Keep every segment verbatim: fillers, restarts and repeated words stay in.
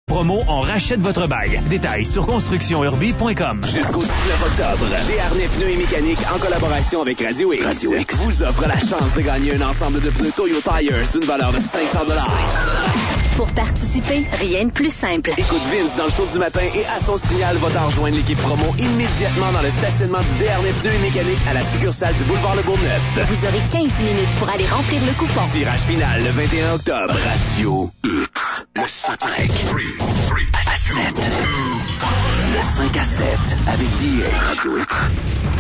Promo, on rachète votre bail. Détails sur construction urbi point com. Jusqu'au dix-neuf octobre, Desharnais Pneus et Mécanique, en collaboration avec Radio X, Radio X, vous offre la chance de gagner un ensemble de pneus Toyo Tires d'une valeur de cinq cents dollars. Pour participer, rien de plus simple. Écoute Vince dans le show du matin et à son signal, va rejoindre l'équipe promo immédiatement dans le stationnement du Desharnais Pneus et Mécanique à la succursale du boulevard Le Bourgneuf. Vous aurez quinze minutes pour aller remplir le coupon. Tirage final le vingt et un octobre. Radio X, le cinq à sept. Le cinq à sept avec D H. Radio X.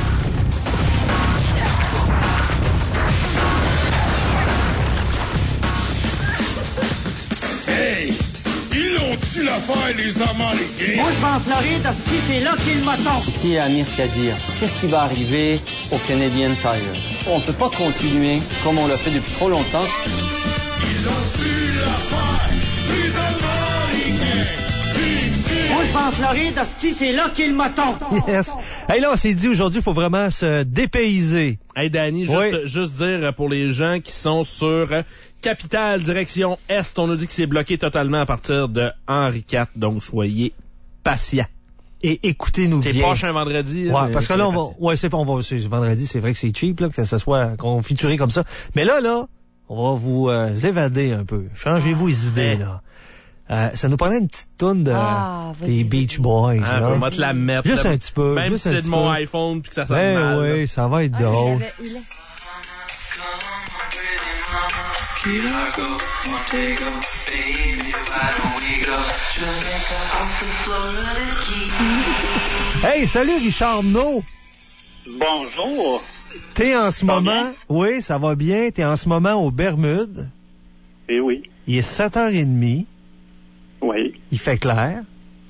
Hey! Ils l'ont-tu l'affaire, les Américains? Moi, je vais en Floride, si c'est là qu'il m'attend. Ici à Amir Kadir, qu'est-ce qui va arriver au Canadian Tire? On ne peut pas continuer comme on l'a fait depuis trop longtemps. Ils l'ont-tu l'affaire, les Américains? Moi, je vais en Floride, si c'est là qu'il m'attend. Yes. Hey, là, on s'est dit aujourd'hui, il faut vraiment se dépayser. Hey, Danny, juste, oui. juste dire pour les gens qui sont sur Capitale, direction Est, on nous dit que c'est bloqué totalement à partir de Henri quatre, donc soyez patients. Et écoutez-nous bien. C'est pas un vendredi. Ouais, parce que là, on va, ouais, c'est pas, on va, c'est vendredi, c'est vrai que c'est cheap, là, que ce soit confituré comme ça. Mais là, là, on va vous euh, évader un peu. Changez-vous les idées, là. Euh, ça nous prenait une petite toune de, ah, des Beach Boys. Ah, là. on va te la mettre. Juste là, un petit peu. Même juste si c'est de mon iPhone puis que ça sonne ben, mal. Oui, là. ça va être ah, drôle. Il avait, il a... Hey, salut Richard No. Bonjour. T'es en ce ça moment... Bien? Oui, ça va bien. T'es en ce moment aux Bermudes. Eh oui. Il est sept heures trente. Oui. Il fait clair.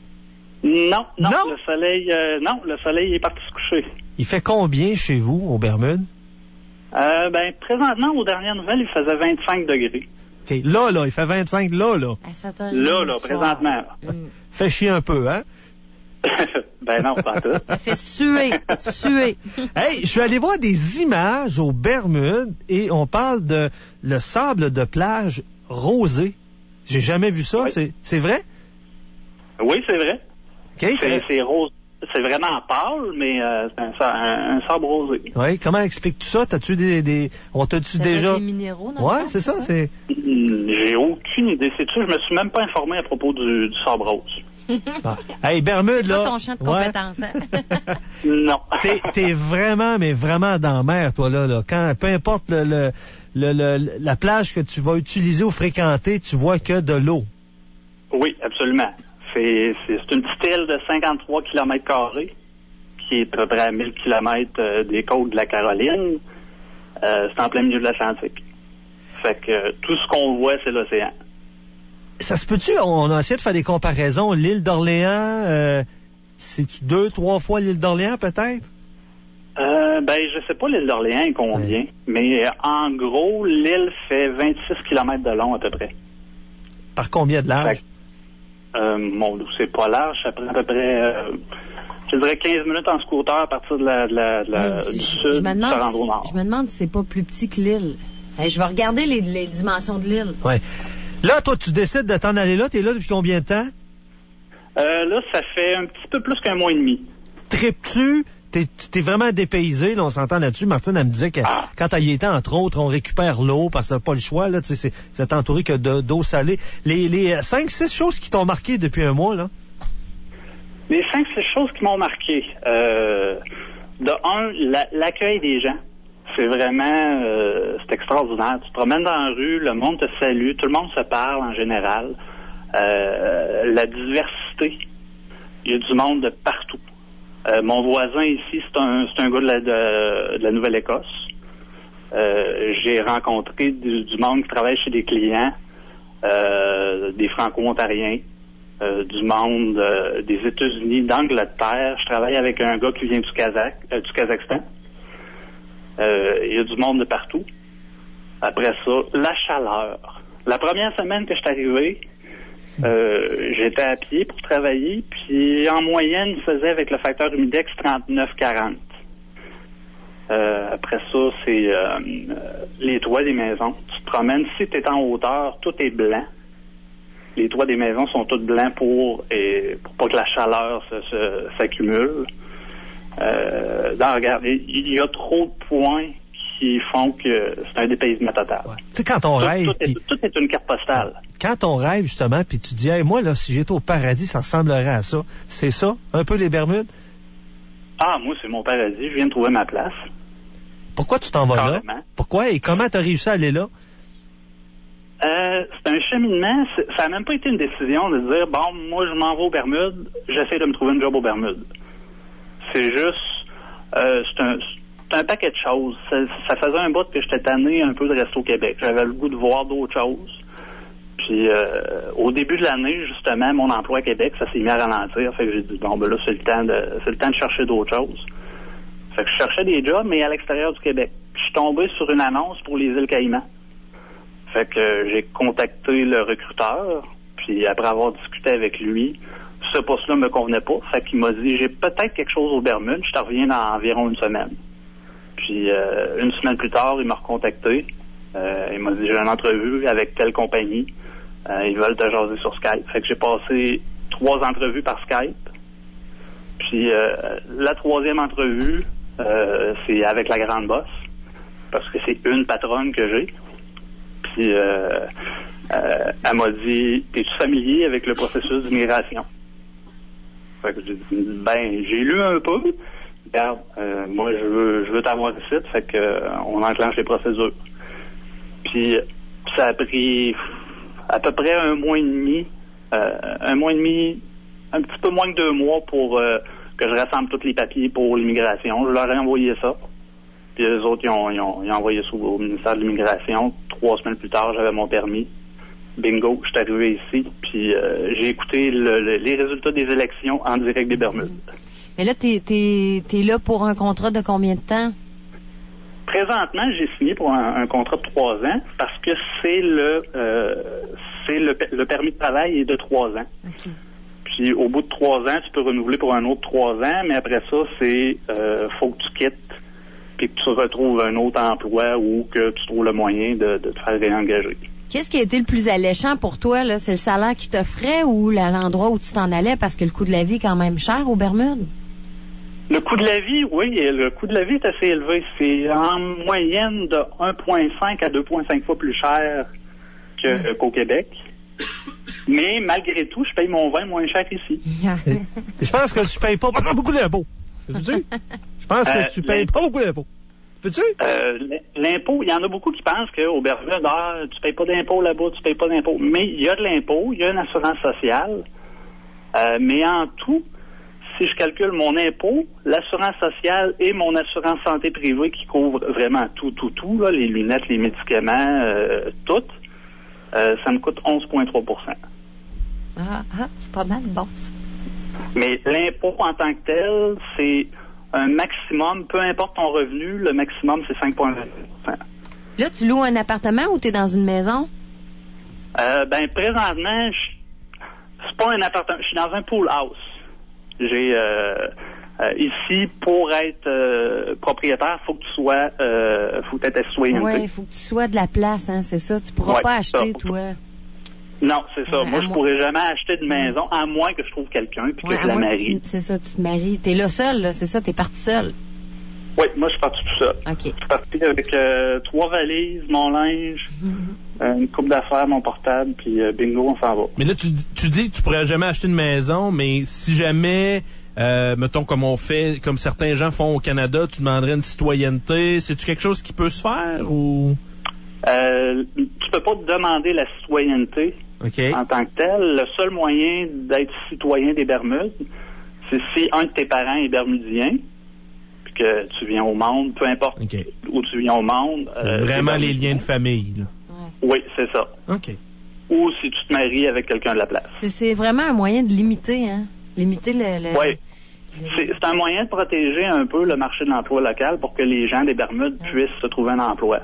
Non, non, non? le soleil, euh, non, le soleil est parti se coucher. Il fait combien chez vous, aux Bermudes? Euh, ben, présentement, aux dernières nouvelles, il faisait vingt-cinq degrés. OK, là, là, il fait vingt-cinq, là, là. Là, là, présentement. Là. Mm. Fait chier un peu, hein? Ben non, pas tout. Ça fait suer, suer. Hey, je suis allé voir des images aux Bermudes et on parle de le sable de plage rosé. J'ai jamais vu ça, oui. c'est, c'est vrai? Oui, c'est vrai. Okay, c'est, c'est... c'est rose. C'est vraiment pâle, mais euh, c'est un, un, un sable rosé. Oui, comment expliques-tu ça? T'as-tu des, des... On t'a-tu ça déjà... des minéraux, non? Ouais, c'est ça, c'est... J'ai aucune idée. C'est sûr, je me suis même pas informé à propos du, du sable rose. Ah. Hey, Bermude, là... C'est pas ton champ de compétences, ouais. Hein? Non. T'es, t'es vraiment, mais vraiment dans la mer, toi, là. là. Quand, peu importe le, le, le, le, la plage que tu vas utiliser ou fréquenter, tu vois que de l'eau. Oui, absolument. C'est, c'est, c'est une petite île de cinquante-trois kilomètres carrés qui est à peu près à mille kilomètres euh, des côtes de la Caroline. Euh, c'est en plein milieu de l'Atlantique. Fait que euh, tout ce qu'on voit, c'est l'océan. Ça se peut-tu? On a essayé de faire des comparaisons. L'île d'Orléans, euh, c'est-tu deux, trois fois l'île d'Orléans, peut-être? Euh, ben, je sais pas l'île d'Orléans est combien, ouais. mais euh, en gros, l'île fait vingt-six kilomètres de long à peu près. Par combien de large? Fait, euh, mon, c'est pas large, ça prend à peu près, euh, je dirais quinze minutes en scooter à partir de la, de la, de la, je, du je, sud, je me demande ça rentre au si, nord. Je me demande si c'est pas plus petit que l'île. Hey, je vais regarder les, les dimensions de l'île. Ouais. Là, toi, tu décides de t'en aller là. T'es là depuis combien de temps? Euh, là, ça fait un petit peu plus qu'un mois et demi. Tripes-tu? T'es, t'es vraiment dépaysé, là, on s'entend là-dessus. Martine, elle me disait que ah. quand elle y était, entre autres, on récupère l'eau parce que t'as pas le choix, là, tu sais, c'est, c'est entouré que de, d'eau salée. Les, les cinq, six choses qui t'ont marqué depuis un mois, là? Les cinq, six choses qui m'ont marqué. Euh, de un, la, l'accueil des gens. C'est vraiment, euh, c'est extraordinaire. Tu te promènes dans la rue, le monde te salue, tout le monde se parle en général. Euh, la diversité. Il y a du monde de partout. Euh, mon voisin ici, c'est un, c'est un gars de la, de, de la Nouvelle-Écosse. Euh, j'ai rencontré du, du monde qui travaille chez des clients, euh, des Franco-Ontariens, euh, du monde euh, des États-Unis, d'Angleterre. Je travaille avec un gars qui vient du Kazakh, euh, du Kazakhstan. Euh, il y a du monde de partout. Après ça, la chaleur. La première semaine que je suis arrivé, euh, j'étais à pied pour travailler, puis en moyenne, il faisait avec le facteur humidex trente-neuf quarante. Euh, après ça, c'est euh, les toits des maisons. Tu te promènes, si tu es en hauteur, tout est blanc. les toits des maisons sont tous blancs pour, et, pour pas que la chaleur se, se, s'accumule. Euh, dans, regarde, il y a trop de points qui font que c'est un dépaysement total. Ouais. Tu sais, quand on tout, rêve... Tout, pis... est, tout est une carte postale. Quand on rêve, justement, puis tu dis, hey, moi, là, si j'étais au paradis, ça ressemblerait à ça. C'est ça, un peu les Bermudes? Ah, moi, c'est mon paradis. Je viens de trouver ma place. Pourquoi tu t'en vas Carrément. là? Pourquoi et comment tu as réussi à aller là? Euh, c'est un cheminement. C'est, ça n'a même pas été une décision de dire, bon, moi, je m'en vais aux Bermudes, j'essaie de me trouver une job aux Bermudes. C'est juste... Euh, c'est un... C'est un paquet de choses. Ça, ça faisait un bout que j'étais tanné un peu de rester au Québec. J'avais le goût de voir d'autres choses. Puis euh, au début de l'année, justement, mon emploi à Québec, ça s'est mis à ralentir. Fait que j'ai dit, bon, ben là, c'est le temps de c'est le temps de chercher d'autres choses. Fait que je cherchais des jobs, mais à l'extérieur du Québec. Je suis tombé sur une annonce pour les îles Caïmans. Fait que euh, j'ai contacté le recruteur. Puis après avoir discuté avec lui, ce poste-là me convenait pas. Fait qu'il m'a dit, j'ai peut-être quelque chose aux Bermudes. Je te reviens dans environ une semaine. Puis euh, une semaine plus tard, il m'a recontacté. Euh, il m'a dit, j'ai une entrevue avec telle compagnie. Euh, ils veulent te jaser sur Skype. Fait que j'ai passé trois entrevues par Skype. Puis euh, la troisième entrevue, euh, c'est avec la grande boss. Parce que c'est une patronne que j'ai. Puis euh, euh, elle m'a dit, es-tu familier avec le processus d'immigration? Fait que j'ai dit, ben, j'ai lu un peu. Regarde, euh, moi je veux je veux t'avoir ici, fait que euh, on enclenche les procédures. Puis ça a pris à peu près un mois et demi, euh, un mois et demi, un petit peu moins que deux mois pour euh, que je rassemble tous les papiers pour l'immigration. Je leur ai envoyé ça. Puis les autres, ils ont, ils ont, ils ont envoyé ça au ministère de l'immigration. Trois semaines plus tard, j'avais mon permis. Bingo, je suis arrivé ici. Puis euh, j'ai écouté le, le, les résultats des élections en direct des Bermudes. Mais là, t'es, t'es, t'es là pour un contrat de combien de temps? Présentement, j'ai signé pour un, un contrat de trois ans parce que c'est le euh, c'est le, le permis de travail est de trois ans. Okay. Puis au bout de trois ans, tu peux renouveler pour un autre trois ans, mais après ça, c'est euh, faut que tu quittes puis que tu retrouves un autre emploi ou que tu trouves le moyen de, de te faire réengager. Qu'est-ce qui a été le plus alléchant pour toi, là? C'est le salaire qui t'offrait ou l'endroit où tu t'en allais parce que le coût de la vie est quand même cher aux Bermudes? Le coût de la vie, oui, le coût de la vie est assez élevé. C'est en moyenne de un virgule cinq à deux virgule cinq fois plus cher que, mmh. qu'au Québec. Mais malgré tout, je paye mon vin moins cher ici. Je pense que tu payes pas beaucoup d'impôts. Peux-tu? Je pense que euh, tu payes pas beaucoup d'impôts. Peux-tu? Euh, l'impôt, il y en a beaucoup qui pensent qu'au Bermudes, ah, tu payes pas d'impôts là-bas, tu payes pas d'impôts. Mais il y a de l'impôt, il y a une assurance sociale. Euh, mais en tout, si je calcule mon impôt, l'assurance sociale et mon assurance santé privée qui couvre vraiment tout, tout, tout, là, les lunettes, les médicaments, euh, tout, euh, ça me coûte onze virgule trois pour cent. Ah, ah, c'est pas mal bon, ça. Mais l'impôt en tant que tel, c'est un maximum, peu importe ton revenu, le maximum, c'est cinq virgule vingt pour cent. Là, tu loues un appartement ou tu es dans une maison? Euh, ben, présentement, je, c'est pas un appartement, je suis dans un pool house. J'ai euh, euh, ici, pour être euh, propriétaire, faut que tu sois, euh, faut que tu aies ta citoyenneté. Oui, il faut que tu sois de la place, hein, c'est ça. Tu pourras ouais, pas acheter, ça, toi. Non, c'est ça. Ouais, Moi, je moi... pourrais jamais acheter de maison, à moins que je trouve quelqu'un puis ouais, que je la marie. Tu, c'est ça, tu te maries. T'es là seul, là, c'est ça, t'es parti seul. Oui, moi, je suis parti tout seul. OK. Je suis parti avec euh, trois valises, mon linge, mm-hmm. euh, une coupe d'affaires, mon portable, puis euh, bingo, on s'en va. Mais là, tu, tu dis que tu pourrais jamais acheter une maison, mais si jamais, euh, mettons, comme on fait, comme certains gens font au Canada, tu demanderais une citoyenneté, c'est-tu quelque chose qui peut se faire ou... Euh, tu peux pas te demander la citoyenneté okay. en tant que tel. Le seul moyen d'être citoyen des Bermudes, c'est si un de tes parents est bermudien, puis que tu viens au monde, peu importe okay. où tu viens au monde. Euh, Vraiment les liens de famille, là. Ouais. Oui, c'est ça. OK. Ou si tu te maries avec quelqu'un de la place. C'est, c'est vraiment un moyen de limiter, hein? Limiter le... le... Oui. C'est, c'est un moyen de protéger un peu le marché de l'emploi local pour que les gens des Bermudes ouais. puissent se trouver un emploi.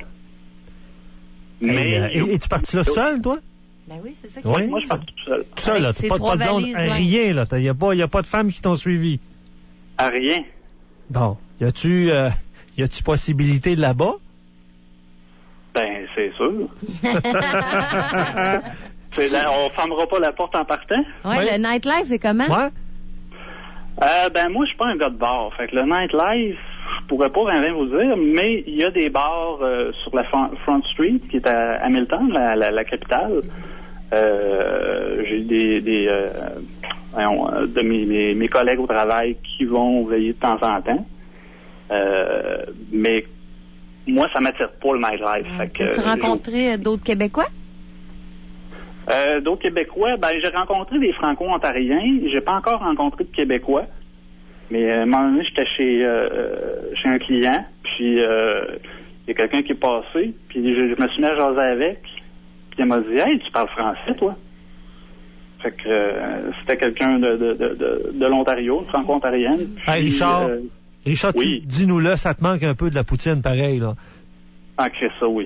Mais euh, et, et tu es parti là seul, toi? Ben oui, c'est ça. Oui. Moi, je suis parti tout seul. Tout seul, là. T'as pas, pas de blonde, rien, là. Il n'y a, a pas de femmes qui t'ont suivi. À rien. Bon. Y a-tu, euh, y a-tu possibilité là-bas? Ben, c'est sûr. C'est là, on fermera pas la porte en partant. Ouais, Ouais. le nightlife est comment? Ouais? Euh, ben moi, je suis pas un gars de bar. Fait que le nightlife, je pourrais pas vraiment vous dire, mais il y a des bars euh, sur la Front Front Street, qui est à Hamilton, la, la, la capitale. Euh, j'ai des, des euh, voyons, de mes, mes, mes collègues au travail qui vont veiller de temps en temps. Euh, mais moi, ça m'attire pas le nightlife. Euh, Fait que, As-tu euh, rencontré d'autres Québécois? Euh, d'autres Québécois, ben j'ai rencontré des Franco-Ontariens. J'ai pas encore rencontré de Québécois. Mais à un moment donné, j'étais chez euh, chez un client, puis euh, il y a quelqu'un qui est passé, puis je, je me suis mis à jaser avec, puis il m'a dit « Hey, tu parles français, toi? » Fait que euh, c'était quelqu'un de, de, de, de, de l'Ontario, une Franco-Ontarienne. Hey, Puis, Richard, euh, Richard, tu- oui. dis-nous-le, ça te manque un peu de la poutine, pareil, là. Ah, que ça, oui.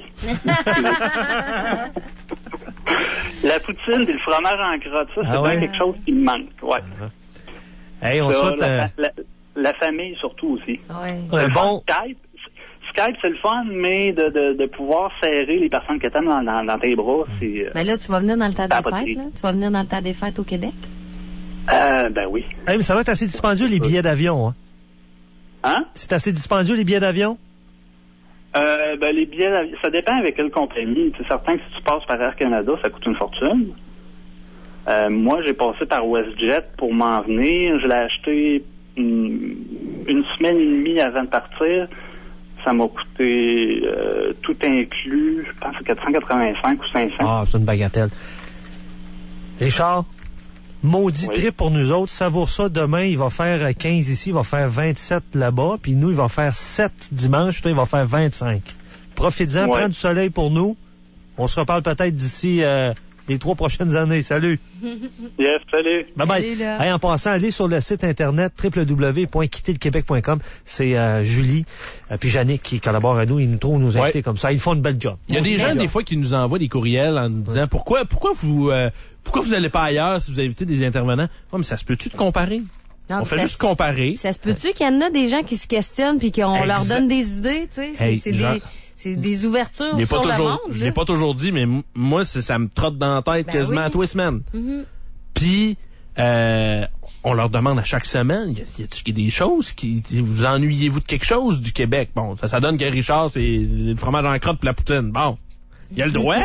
La poutine et le fromage en crotte, ça, c'est Ah ouais? bien quelque chose qui me manque. Ouais. Hey, on Ça, souhaite la, euh, la, la famille surtout aussi. Ouais. un bon... Skype, Skype, c'est le fun, mais de, de, de pouvoir serrer les personnes que t'aimes dans, dans, dans tes bras, c'est... Euh, Mais là, tu vas venir dans le temps Ah, des pas de fêtes, prix. là? Tu vas venir dans le temps des fêtes au Québec? euh, ben oui. Hey, mais ça va être assez dispendieux, les billets d'avion, hein? Hein? C'est assez dispendieux, les billets d'avion? Euh, ben les billets, d'avion, ça dépend avec quelle compagnie. C'est certain que si tu passes par Air Canada, ça coûte une fortune. Euh, moi, j'ai passé par WestJet pour m'en venir. Je l'ai acheté une, une semaine et demie avant de partir. Ça m'a coûté euh, tout inclus, je pense, quatre cent quatre-vingt-cinq ou cinq cents. Ah, c'est une bagatelle. Richard, maudit Oui. trip pour nous autres. Savoure ça. Demain, il va faire quinze ici, il va faire vingt-sept là-bas. Puis nous, il va faire sept dimanche. Toi, il va faire vingt-cinq. Profite-en, Ouais. prends du soleil pour nous. On se reparle peut-être d'ici euh, les trois prochaines années. Salut. Yes, salut. Bye bye. Salut, là. Hey, en passant, allez sur le site internet w w w point quitter le québec point com. C'est euh, Julie euh, puis Yannick qui collaborent à nous. Ils nous trouvent nous inviter Ouais. comme ça. Ils font une belle job. Il y a des gens, des fois, qui nous envoient des courriels en nous disant pourquoi pourquoi vous euh, pourquoi vous n'allez pas ailleurs si vous invitez des intervenants? Oh, mais ça se peut-tu de comparer? Non, On fait ça juste se- comparer. Ça se peut-tu qu'il y en a des gens qui se questionnent puis qu'on leur Exact. donne des idées, tu sais? C'est Hey, c'est genre- des, c'est des ouvertures Je l'ai sur pas le toujours, monde. je là. l'ai pas toujours dit, mais m- moi, c'est- ça me trotte dans la tête Ben quasiment oui. à tous les semaines. Mhm. Puis, euh, on leur demande à chaque semaine, y a- y a-t-il des choses qui, vous ennuyez-vous de quelque chose du Québec? Bon, ça, ça donne que Richard, c'est le fromage en crotte pour la poutine. Bon. Il y a le droit.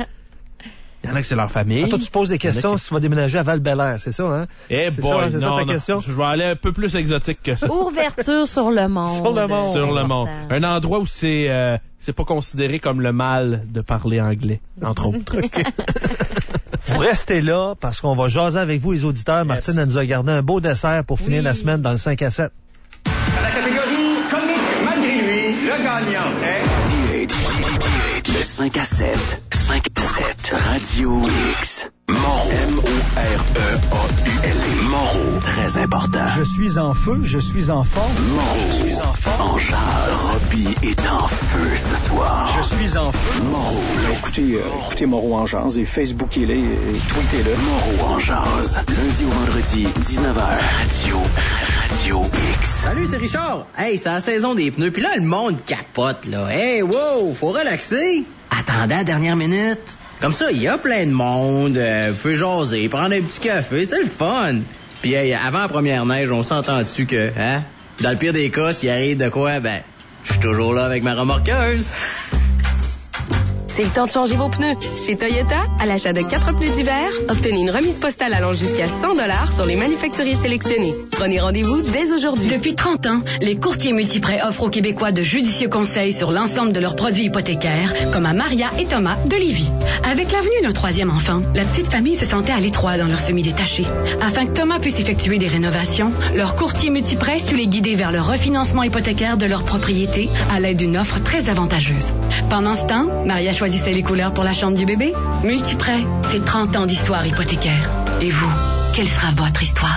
Il y en a que c'est leur famille. Ah, toi, tu te poses des questions si tu vas déménager à Val-Bélair, c'est ça, hein? Eh c'est boy, ça, c'est ça non, ta non. question? Je vais aller un peu plus exotique que ça. Ouverture sur le monde. Sur le monde. Sur le monde. Important. Un endroit où c'est euh, c'est pas considéré comme le mal de parler anglais, entre autres. Vous restez là parce qu'on va jaser avec vous, les auditeurs. Martine, elle nous a gardé un beau dessert pour finir Oui. la semaine dans le cinq à sept. À la catégorie comique malgré lui, le gagnant est... D H, le cinq à sept, cinq à sept, Radio X. Moreau, M O R E A U L E. Moreau, très important. Je suis en feu, je suis en forme. Moreau, je suis en forme. En jazz. Robbie est en feu ce soir. Je suis en feu. Moreau. Écoutez, euh, écoutez Moreau en jazz et Facebookez-le et tweetez-le. Moreau en jazz. Lundi au vendredi, dix-neuf heures. Radio, Radio X. Salut, c'est Richard. Hey, c'est la saison des pneus. Puis là, le monde capote, là. Hey, wow, faut relaxer. Attendez à la dernière minute. Comme ça, il y a plein de monde. Euh, vous pouvez jaser, prendre un petit café. C'est le fun. Puis, hey, avant la première neige, on s'entend dessus que, hein, dans le pire des cas, s'il arrive de quoi, ben, je suis toujours là avec ma remorqueuse. C'est le temps de changer vos pneus. Chez Toyota, à l'achat de quatre pneus d'hiver, obtenez une remise postale allant jusqu'à cent dollars sur les manufacturiers sélectionnés. Prenez rendez-vous dès aujourd'hui. Depuis trente ans, les courtiers multiprêts offrent aux Québécois de judicieux conseils sur l'ensemble de leurs produits hypothécaires, comme à Maria et Thomas de Lévis. Avec la venue d'un troisième enfant, la petite famille se sentait à l'étroit dans leur semi-détaché. Afin que Thomas puisse effectuer des rénovations, leur courtier multiprêt sut les guider vers le refinancement hypothécaire de leur propriété à l'aide d'une offre très avantageuse. Pendant ce temps, Maria choisissait les couleurs pour la chambre du bébé. Multiprêt, c'est trente ans d'histoire hypothécaire. Et vous, quelle sera votre histoire?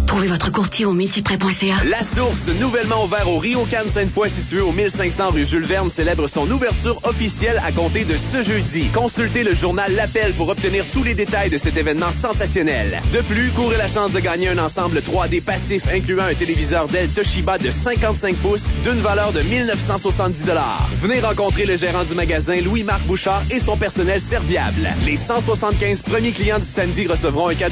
Trouvez votre courtier au multiprêt point c a. La Source, nouvellement ouvert au Ryokan Sainte-Foy, situé au mille cinq cents rue Jules Verne, célèbre son ouverture officielle à compter de ce jeudi. Consultez le journal L'Appel pour obtenir tous les détails de cet événement sensationnel. De plus, courez la chance de gagner un ensemble trois D passif incluant un téléviseur Dell Toshiba de cinquante-cinq pouces d'une valeur de mille neuf cent soixante-dix dollars. Venez rencontrer le gérant du magasin, Louis-Marc Bouchard, et son personnel serviable. Les cent soixante-quinze premiers clients du samedi recevront un cadeau